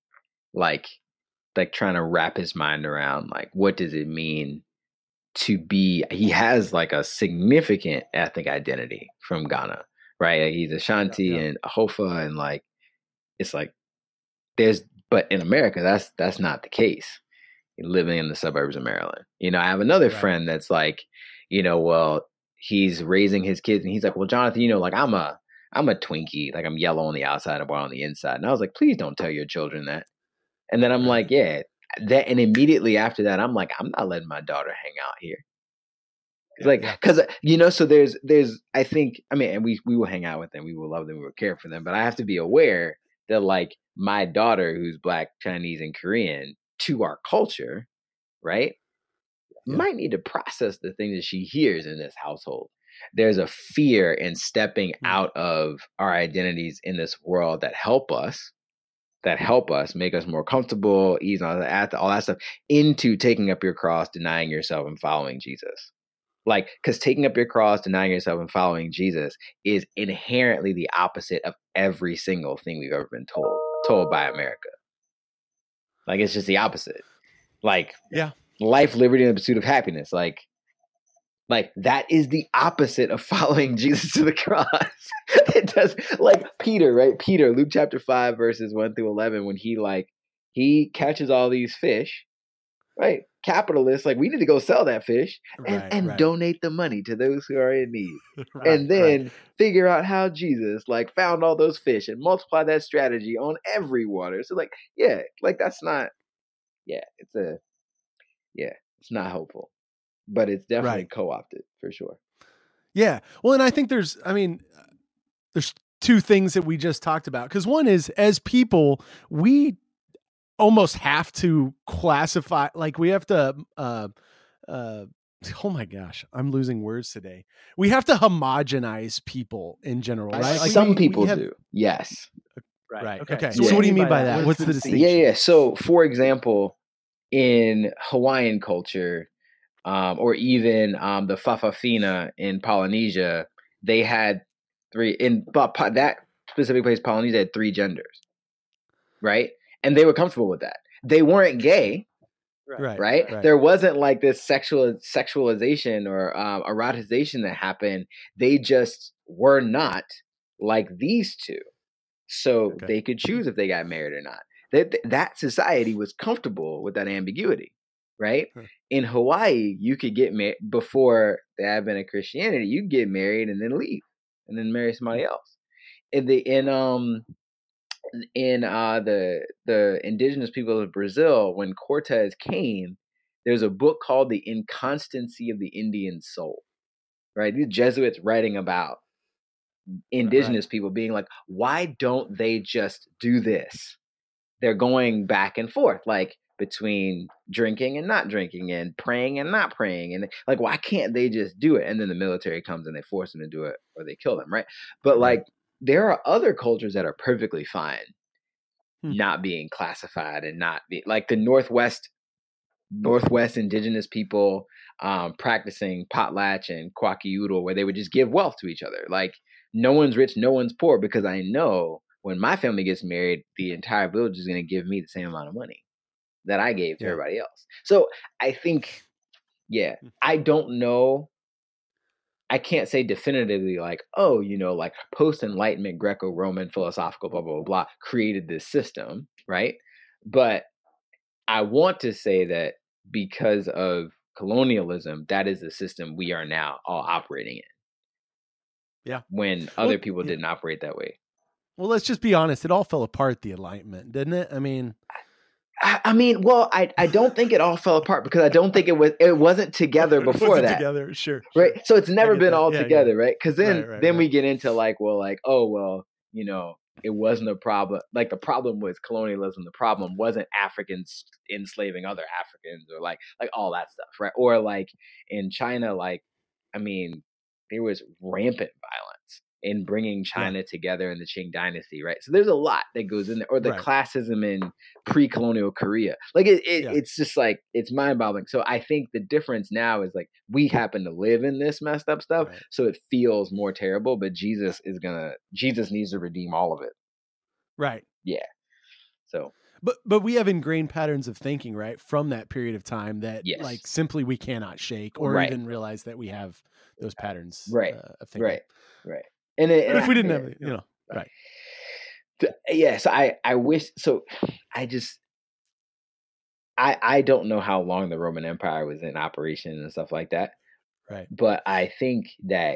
like trying to wrap his mind around like what does it mean to be. He has like a significant ethnic identity from Ghana, right? Like he's Ashanti and Hofa, and like it's like but in America that's not the case. Living in the suburbs of Maryland, I have another friend that's like, well, he's raising his kids, and he's like, well, Jonathan, like I'm a Twinkie, like I'm yellow on the outside and white on the inside, and I was like, please don't tell your children that. And then I'm like, yeah, that, and immediately after that, I'm like, I'm not letting my daughter hang out here. Like, because so there's I think, I mean, and we will hang out with them, we will love them, we will care for them, but I have to be aware that like my daughter, who's Black, Chinese, and Korean, to our culture, right, might need to process the things that she hears in this household. There's a fear in stepping out of our identities in this world that help us, make us more comfortable, ease all that stuff, into taking up your cross, denying yourself, and following Jesus. Like, because taking up your cross, denying yourself, and following Jesus is inherently the opposite of every single thing we've ever been told by America. Like, it's just the opposite. Like, life, liberty, and the pursuit of happiness. Like that is the opposite of following Jesus to the cross. It does, like Peter, right? Peter, Luke chapter 5, verses 1-11, when he catches all these fish, right? Capitalists, like, we need to go sell that fish and donate the money to those who are in need. And then figure out how Jesus like found all those fish and multiply that strategy on every water. So like, that's not, it's not hopeful, but it's definitely co-opted for sure. Yeah. Well, and I think there's two things that we just talked about. Because one is, as people, we almost have to classify, like we have to, oh my gosh, I'm losing words today. We have to homogenize people in general, right? Like some people do. Yes. Right. Okay. So what do you mean by that? What's the distinction? Yeah. So for example, in Hawaiian culture, or even the Fa'afafina in Polynesia, they had that specific place, Polynesia, had 3 genders, right? And they were comfortable with that. They weren't gay, right? There wasn't like this sexualization or eroticization that happened. They just were not like these two. So they could choose if they got married or not. That society was comfortable with that ambiguity, right? In Hawaii, you could get married before the advent of Christianity. You get married and then leave, and then marry somebody else. The indigenous people of Brazil, when Cortez came, there's a book called The Inconstancy of the Indian Soul, right? These Jesuits writing about indigenous people being like, why don't they just do this? They're going back and forth, like between drinking and not drinking, and praying and not praying, and like, why can't they just do it? And then the military comes and they force them to do it, or they kill them, right? But like, there are other cultures that are perfectly fine not being classified and not be like the Northwest indigenous people practicing potlatch and kwakiutl, where they would just give wealth to each other. Like, no one's rich, no one's poor, because I know when my family gets married, the entire village is going to give me the same amount of money that I gave to everybody else. So I think, I don't know. I can't say definitively like, oh, like post-Enlightenment Greco-Roman philosophical blah, blah, blah, blah created this system, right? But I want to say that because of colonialism, that is the system we are now all operating in. Yeah. When other people didn't operate that way. Well, let's just be honest. It all fell apart, the Enlightenment, didn't it? I mean, well, I don't think it all fell apart, because I don't think it wasn't together before that. Together, sure. Right. So it's never been all together, right? Because then we get into like, well, like, oh, well, it wasn't a problem. Like, the problem was colonialism. The problem wasn't Africans enslaving other Africans, or like all that stuff, right? Or like in China, like, I mean, there was rampant violence in bringing China together in the Qing dynasty, right? So there's a lot that goes in there. Or the classism in pre-colonial Korea. Like, it's just like, it's mind-boggling. So I think the difference now is like, we happen to live in this messed up stuff, so it feels more terrible, but Jesus needs to redeem all of it. Right. Yeah. So, but we have ingrained patterns of thinking, right, from that period of time that yes. like simply we cannot shake or Right. even realize that we have those patterns Right. of thinking. Right. And if we didn't have it, right. Yes, I wish. So I don't know how long the Roman Empire was in operation and stuff like that. Right. But I think that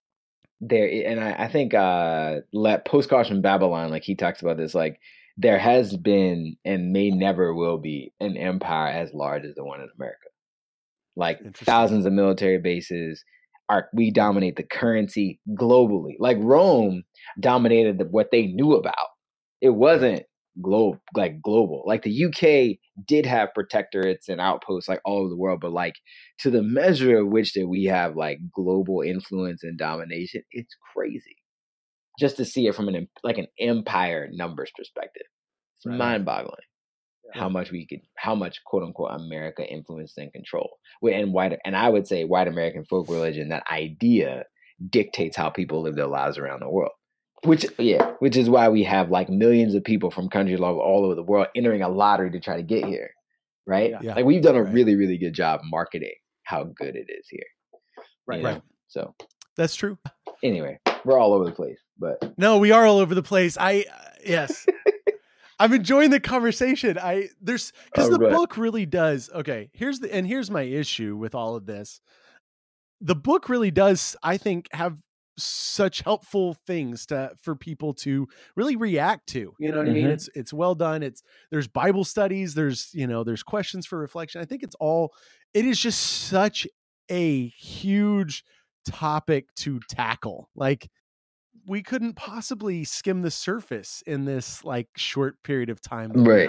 I think Postcards from Babylon, like he talks about this, like there has been and may never will be an empire as large as the one in America. Like thousands of military bases. We dominate the currency globally. Like Rome dominated what they knew about. It wasn't global. Like the UK did have protectorates and outposts like all over the world, but like to the measure of which that we have like global influence and domination, it's crazy. Just to see it from an empire numbers perspective, it's mind-boggling. How much quote unquote America influenced and control. And I would say white American folk religion, that idea dictates how people live their lives around the world. Which is why we have like millions of people from countries all over the world entering a lottery to try to get here. Right? Yeah. Like we've done a really, really good job marketing how good it is here. Right. Right. So that's true. Anyway, we're all over the place, but no, we are all over the place. Yes. I'm enjoying the conversation. Because the book really does. Okay, here's my issue with all of this. The book really does, I think, have such helpful things for people to really react to. You know what I mean? It's well done. There's Bible studies. There's questions for reflection. I think it is just such a huge topic to tackle. Like, we couldn't possibly skim the surface in this like short period of time. Right.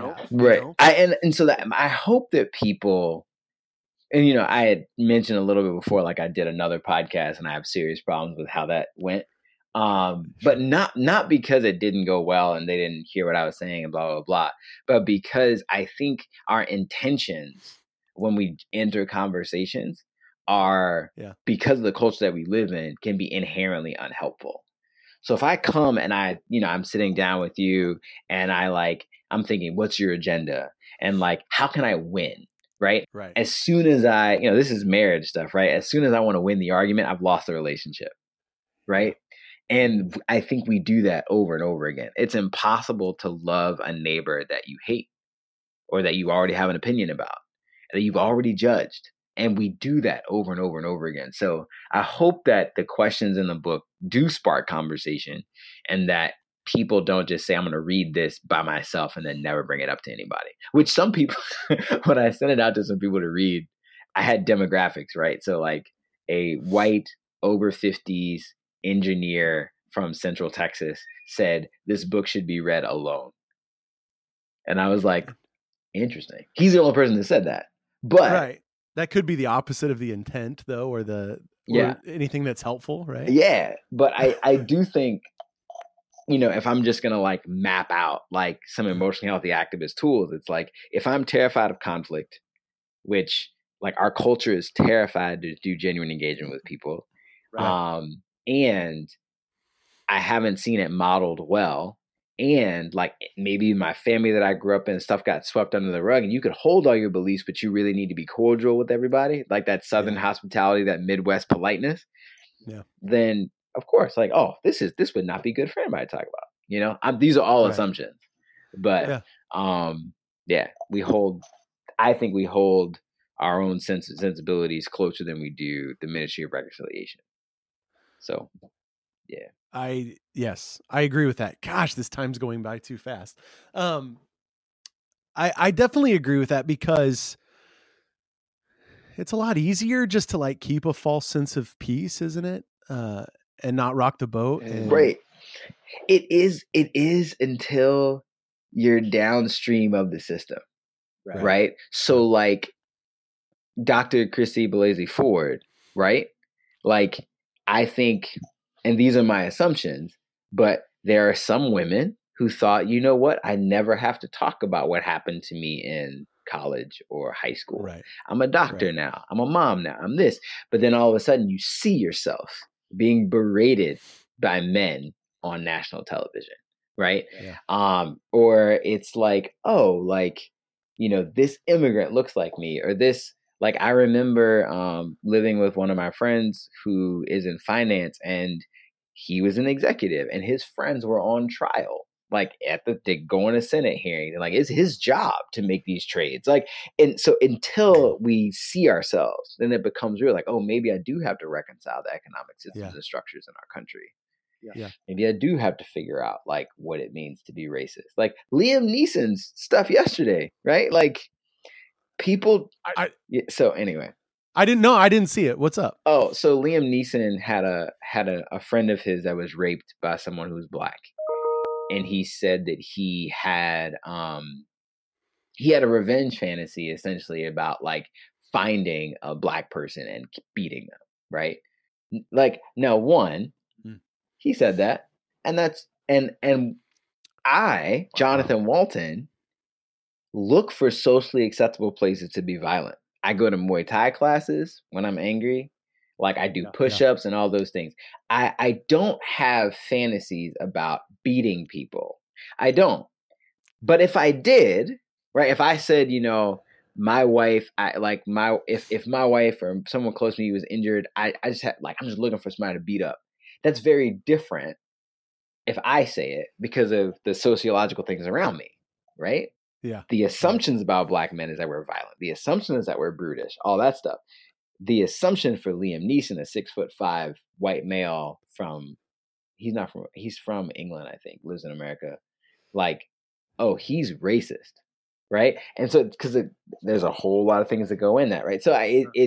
And so that I hope that people, and I had mentioned a little bit before, like I did another podcast and I have serious problems with how that went. But not because it didn't go well and they didn't hear what I was saying and blah, blah, blah, but because I think our intentions when we enter conversations are, because of the culture that we live in, can be inherently unhelpful. So if I come and I'm sitting down with you and I'm thinking, what's your agenda? And like, how can I win? Right. As soon as this is marriage stuff, right? As soon as I want to win the argument, I've lost the relationship. Right. And I think we do that over and over again. It's impossible to love a neighbor that you hate or that you already have an opinion about, that you've already judged. And we do that over and over and over again. So I hope that the questions in the book do spark conversation and that people don't just say, I'm going to read this by myself and then never bring it up to anybody. Which some people, when I sent it out to some people to read, I had demographics, right? So like a white over 50s engineer from Central Texas said, this book should be read alone. And I was like, interesting. He's the only person that said that. But that could be the opposite of the intent, though, or anything that's helpful, right? Yeah, but I do think, if I'm just gonna like map out like some emotionally healthy activist tools, it's like if I'm terrified of conflict, which like our culture is terrified to do genuine engagement with people, and I haven't seen it modeled well. And like maybe my family that I grew up in, stuff got swept under the rug, and you could hold all your beliefs, but you really need to be cordial with everybody, like that Southern hospitality, that Midwest politeness. Yeah. Then of course, like, oh, this would not be good for anybody to talk about. These are all assumptions, but I think we hold our own sensibilities closer than we do the Ministry of Reconciliation. So, yeah. I agree with that. Gosh, this time's going by too fast. I definitely agree with that because it's a lot easier just to like keep a false sense of peace, isn't it? And not rock the boat. Right. It is until you're downstream of the system. Right. So like Dr. Christy Blasey Ford, right? Like I think, and these are my assumptions, but there are some women who thought, you know what? I never have to talk about what happened to me in college or high school. Right. I'm a doctor now. I'm a mom now. I'm this. But then all of a sudden you see yourself being berated by men on national television, right? Yeah. Or it's like, oh, like, this immigrant looks like me, or this, like, I remember living with one of my friends who is in finance, and he was an executive, and his friends were on trial, like they go in a Senate hearing, and like it's his job to make these trades. Like, and so until we see ourselves, then it becomes real, like, oh, maybe I do have to reconcile the economic systems and structures in our country. Yeah. Maybe I do have to figure out like what it means to be racist. Like Liam Neeson's stuff yesterday, right? Like people. So anyway, I didn't know. I didn't see it. What's up? Oh, so Liam Neeson had a friend of his that was raped by someone who was black, and he said that he had a revenge fantasy essentially about like finding a black person and beating them, right? Like, now, one, he said that, and that's and I, Jonathan Walton, look for socially acceptable places to be violent. I go to Muay Thai classes when I'm angry. Like, I do push-ups and all those things. I don't have fantasies about beating people. I don't. But if I did, right, if I said, my wife, if my wife or someone close to me was injured, I just had, like, I'm just looking for somebody to beat up. That's very different if I say it because of the sociological things around me, right? Yeah. The assumptions about black men is that we're violent. The assumption is that we're brutish, all that stuff. The assumption for Liam Neeson, a 6'5" white male he's from England, I think, lives in America. Like, oh, he's racist, right? And so, because there's a whole lot of things that go in that, right? So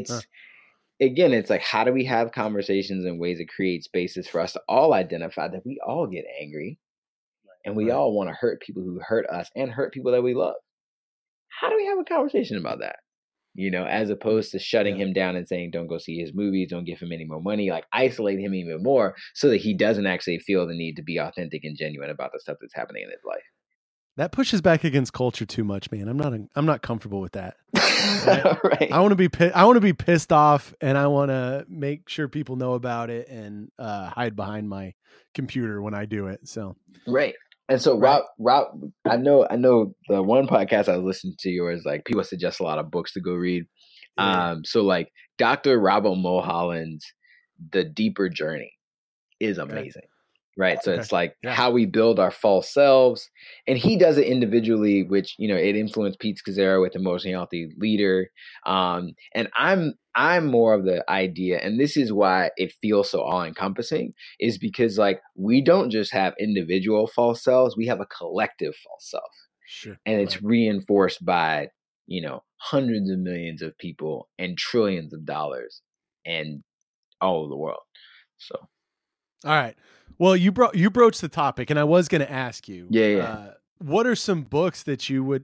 again, it's like, how do we have conversations in ways that create spaces for us to all identify that we all get angry and we all want to hurt people who hurt us and hurt people that we love? How do we have a conversation about that? As opposed to shutting him down and saying, don't go see his movies, don't give him any more money, like isolate him even more so that he doesn't actually feel the need to be authentic and genuine about the stuff that's happening in his life. That pushes back against culture too much, man. I'm not comfortable with that. Right. I want to be pissed off, and I want to make sure people know about it and hide behind my computer when I do it. So right. And so Rob, I know the one podcast I was listening to yours, like, people suggest a lot of books to go read. So like Dr. Robert Mulholland's The Deeper Journey is amazing. Right. So it's like how we build our false selves. And he does it individually, which, it influenced Pete Scazzero with Emotionally Healthy Leader. And I'm more of the idea, and this is why it feels so all encompassing, is because like we don't just have individual false selves, we have a collective false self. Sure. And it's reinforced by, hundreds of millions of people and trillions of dollars and all over the world. So. All right. Well, you broached the topic, and I was going to ask you. Yeah. What are some books that you would?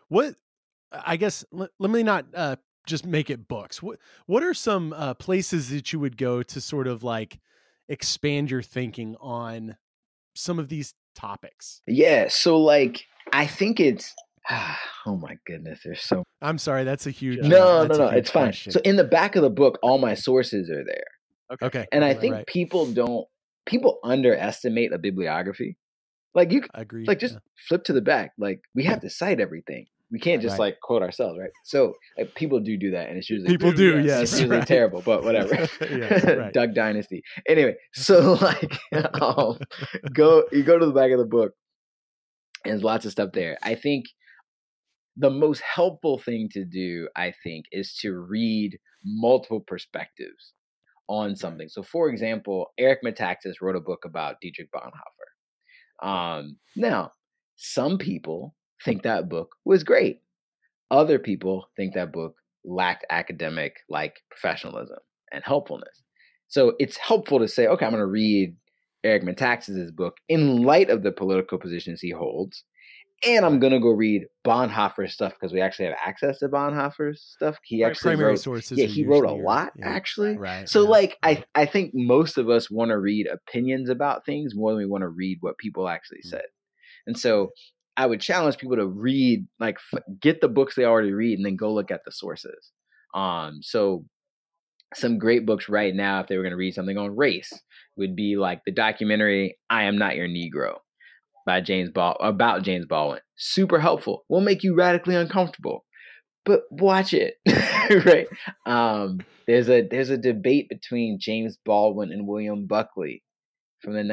I guess let me not just make it books. What are some places that you would go to sort of like expand your thinking on some of these topics? Yeah. So like, I think it's. Oh my goodness, there's so. I'm sorry, that's a huge. No, it's fine. So in the back of the book, all my sources are there. Okay. And I think people underestimate a bibliography. Like just flip to the back. Like, we have to cite everything. We can't just like quote ourselves, right? So like, people do that, and it's usually yes, it's usually terrible, but whatever. Duck Dynasty. Anyway, so like, you go to the back of the book, and there's lots of stuff there. I think the most helpful thing to do, is to read multiple perspectives on something. So, for example, Eric Metaxas wrote a book about Dietrich Bonhoeffer. Now, some people think that book was great. Other people think that book lacked academic, like, professionalism and helpfulness. So it's helpful to say, okay, I'm going to read Eric Metaxas' book in light of the political positions he holds. And I'm going to go read Bonhoeffer's stuff because we actually have access to Bonhoeffer's stuff. He actually wrote, sources. Yeah, he wrote a lot, actually. Right. So like, I think most of us want to read opinions about things more than we want to read what people actually said. And so I would challenge people to read, like, get the books they already read and then go look at the sources. So some great books right now, if they were going to read something on race, would be like the documentary, I Am Not Your Negro. by about James Baldwin. Super helpful. Will make you radically uncomfortable, but watch it. Right? There's a debate between James Baldwin and William Buckley from the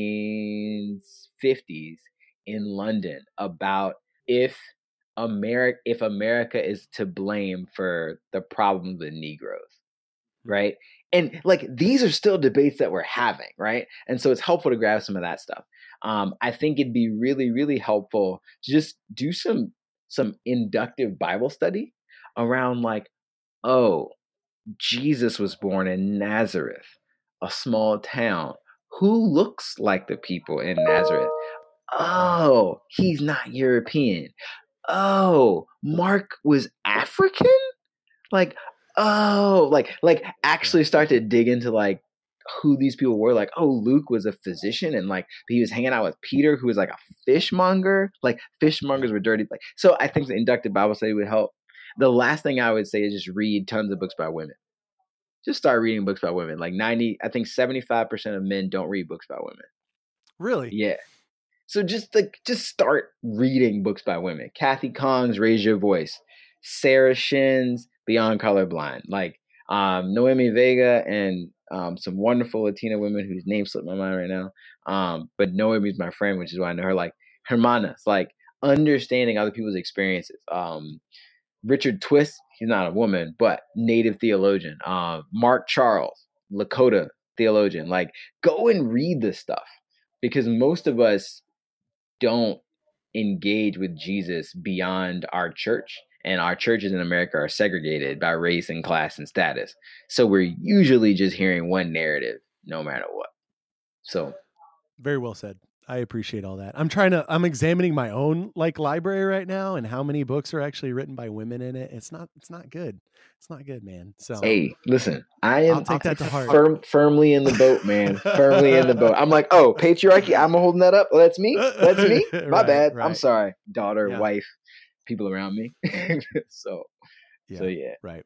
1950s in London about if America is to blame for the problems with Negroes, right? And like these are still debates that we're having, right? And so it's helpful to grab some of that stuff. I think it'd be really, really helpful to just do some inductive Bible study around like, oh, Jesus was born in Nazareth, a small town. Who looks like the people in Nazareth? Oh, he's not European. Oh, Mark was African? Like, oh, like actually start to dig into like who these people were. Like, oh, Luke was a physician and like he was hanging out with Peter, who was like a fishmonger. Like fishmongers were dirty. Like, so I think the inductive Bible study would help. The last thing I would say is just read tons of books by women. Just start reading books by women. Like 75% of men don't read books by women. Really? Yeah. So just start reading books by women. Kathy Kong's Raise Your Voice, Sarah Shin's Beyond Colorblind, like Noemi Vega and some wonderful Latina women whose names slip my mind right now. But Noemi's my friend, which is why I know her. Like Hermanas, like understanding other people's experiences. Richard Twist, he's not a woman, but Native theologian. Mark Charles, Lakota theologian. Like go and read this stuff because most of us don't engage with Jesus beyond our church. And our churches in America are segregated by race and class and status. So we're usually just hearing one narrative no matter what. So very well said. I appreciate all that. I'm examining my own like library right now and how many books are actually written by women in it. It's not good. It's not good, man. So hey, listen, I'll take that to heart. Firmly in the boat, man. Firmly in the boat. I'm like, oh, patriarchy. I'm holding that up. Oh, that's me. That's me. My bad. Right. I'm sorry. Daughter, wife, people around me. So yeah. Right.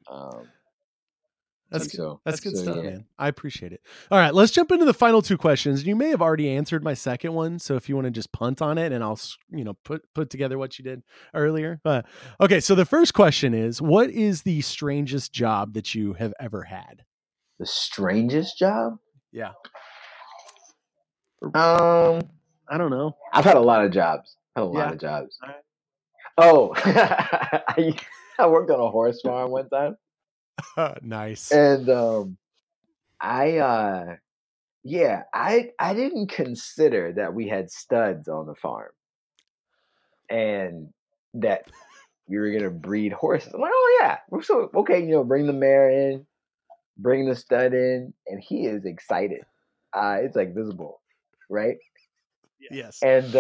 That's good stuff, man. I appreciate it. All right, let's jump into the final two questions. You may have already answered my second one, so if you want to just punt on it, and I'll put together what you did earlier. Okay, so the first question is: what is the strangest job that you have ever had? The strangest job? Yeah. I don't know. I've had a lot of jobs. Oh, I worked on a horse farm one time. Nice. And I didn't consider that we had studs on the farm and that we were gonna breed horses. I'm like, oh yeah, we're so okay. Bring the mare in, bring the stud in, and he is excited. It's like visible, right? Yes. And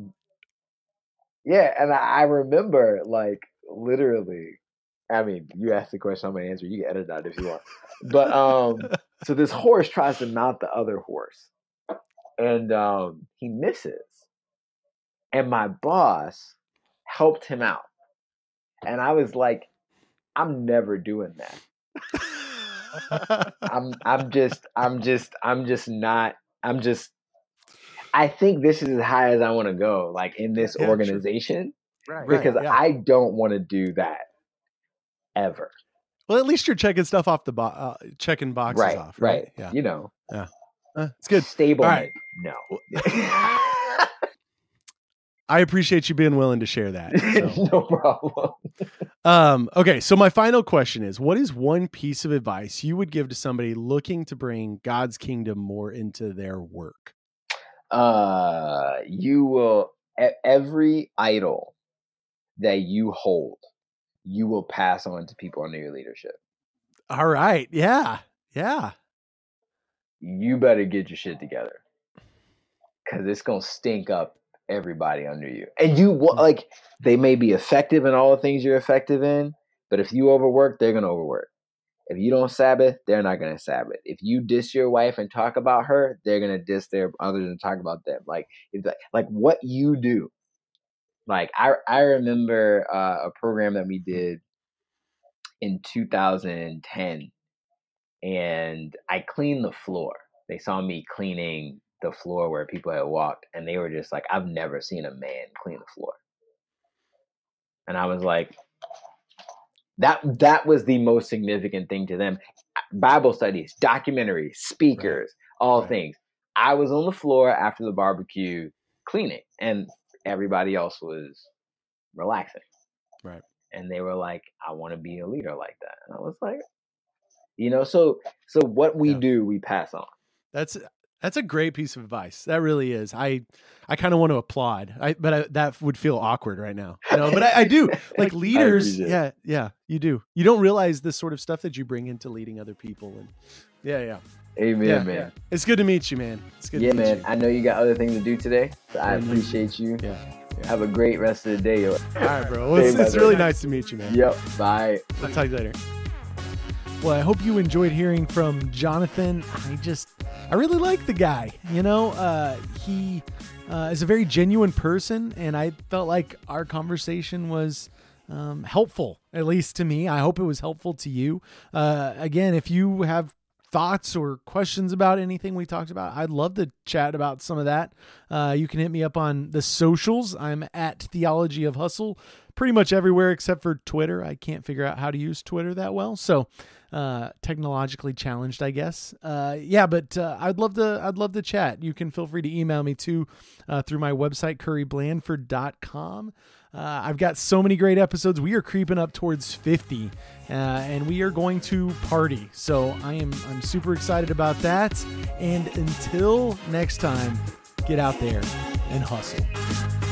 and I remember like literally. I mean, you asked the question, I'm gonna answer. You can edit that if you want. But so this horse tries to mount the other horse, and he misses. And my boss helped him out, and I was like, I'm never doing that. I think this is as high as I want to go, like in this organization, right, because I don't want to do that ever. Well, at least you're checking stuff off checking boxes off, right? Yeah. Yeah. It's good. Stable. Right. No. I appreciate you being willing to share that. So. No problem. Okay, so my final question is: what is one piece of advice you would give to somebody looking to bring God's kingdom more into their work? You will every idol that you hold, you will pass on to people under your leadership. All right. Yeah. Yeah. You better get your shit together because it's going to stink up everybody under you. And they may be effective in all the things you're effective in, but if you overwork, they're going to overwork. If you don't Sabbath, they're not going to Sabbath. If you diss your wife and talk about her, they're going to diss their others and talk about them. Like what you do. Like I remember a program that we did in 2010, and I cleaned the floor. They saw me cleaning the floor where people had walked, and they were just like, I've never seen a man clean the floor. And I was like, that was the most significant thing to them. Bible studies, documentaries, speakers, all things. I was on the floor after the barbecue cleaning, and everybody else was relaxing. Right. And they were like, I want to be a leader like that. And I was like, you know, so what we do, we pass on. That's a great piece of advice. That really is. I kind of want to applaud, but that would feel awkward right now. You know, but I do, like, leaders. Yeah, you do. You don't realize this sort of stuff that you bring into leading other people. And yeah. Amen, man. Yeah. It's good to meet you, man. It's good to meet you. I know you got other things to do today, so I appreciate you. Yeah. Have a great rest of the day. All right, bro. Well, it's really nice to meet you, man. Yep. Bye. I'll talk to you later. Well, I hope you enjoyed hearing from Jonathan. I really like the guy. You know, he is a very genuine person, and I felt like our conversation was helpful, at least to me. I hope it was helpful to you. Again, if you have thoughts or questions about anything we talked about, I'd love to chat about some of that. You can hit me up on the socials. I'm at Theology of Hustle pretty much everywhere except for Twitter. I can't figure out how to use Twitter that well. So technologically challenged, I guess. But I'd love to chat. You can feel free to email me too through my website, curryblandford.com. I've got so many great episodes. We are creeping up towards 50, and we are going to party. So I'm super excited about that. And until next time, get out there and hustle.